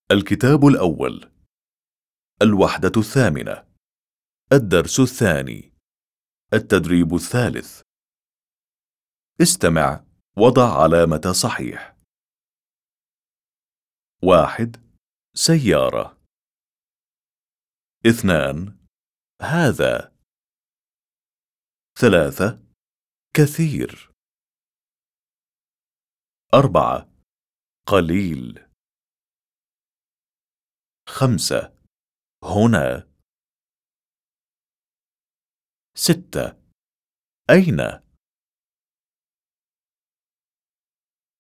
الكتاب الأول، الوحدة الثامنة، الدرس الثاني، التدريب الثالث. استمع وضع علامة صحيح. 1. سيارة. 2. هذا. 3. كثير. 4. قليل. 5. هنا. 6. أين؟